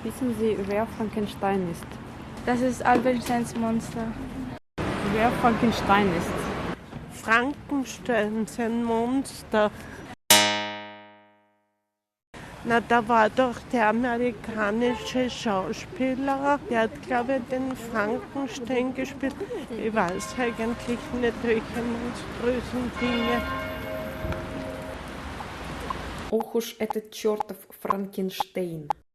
Wissen Sie, wer Frankenstein ist? Das ist Albert Einsteins Monster. Wer Frankenstein ist? Frankenstein, sein Monster. Na, da war doch der amerikanische Schauspieler, der hat, glaube ich, den Frankenstein gespielt. Ich weiß eigentlich nicht, welche monströsen Dinge. Ох уж этот чертов Франкенштейн.